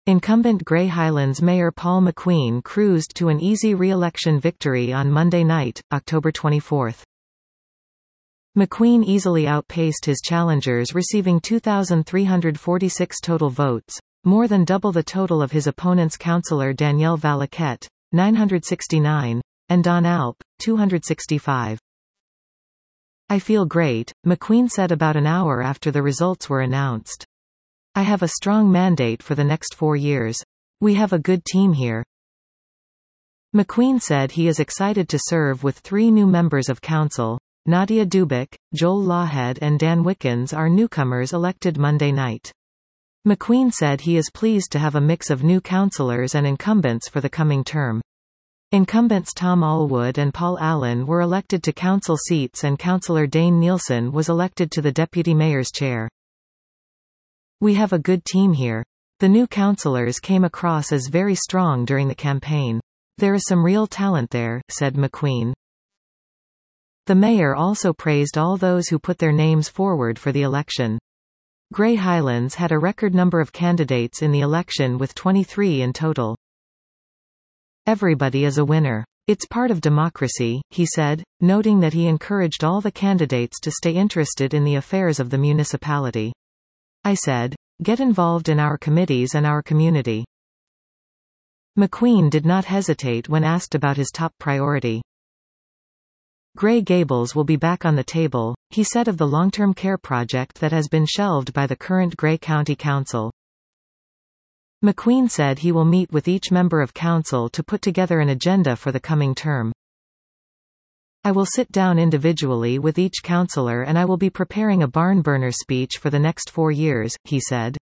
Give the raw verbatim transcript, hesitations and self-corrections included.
Incumbent Grey Highlands Mayor Paul McQueen cruised to an easy re-election victory on Monday night, October twenty-fourth. McQueen easily outpaced his challengers, receiving two thousand three hundred forty-six total votes, more than double the total of his opponent's councillor Danielle Valaquette, nine hundred sixty-nine, and Don Alp, two hundred sixty-five. "I feel great," McQueen said about an hour after the results were announced. "I have a strong mandate for the next four years. We have a good team here." McQueen said he is excited to serve with three new members of council. Nadia Dubik, Joel Lawhead and Dan Wickens are newcomers elected Monday night. McQueen said he is pleased to have a mix of new councillors and incumbents for the coming term. Incumbents Tom Allwood and Paul Allen were elected to council seats and Councillor Dane Nielsen was elected to the deputy mayor's chair. "We have a good team here. The new councillors came across as very strong during the campaign. There is some real talent there," said McQueen. The mayor also praised all those who put their names forward for the election. Grey Highlands had a record number of candidates in the election with twenty-three in total. "Everybody is a winner. It's part of democracy," he said, noting that he encouraged all the candidates to stay interested in the affairs of the municipality. "I said, get involved in our committees and our community." McQueen did not hesitate when asked about his top priority. Grey Gables will be back on the table, he said of the long-term care project that has been shelved by the current Grey County Council. McQueen said he will meet with each member of council to put together an agenda for the coming term. "I will sit down individually with each councillor and I will be preparing a barn burner speech for the next four years, he said.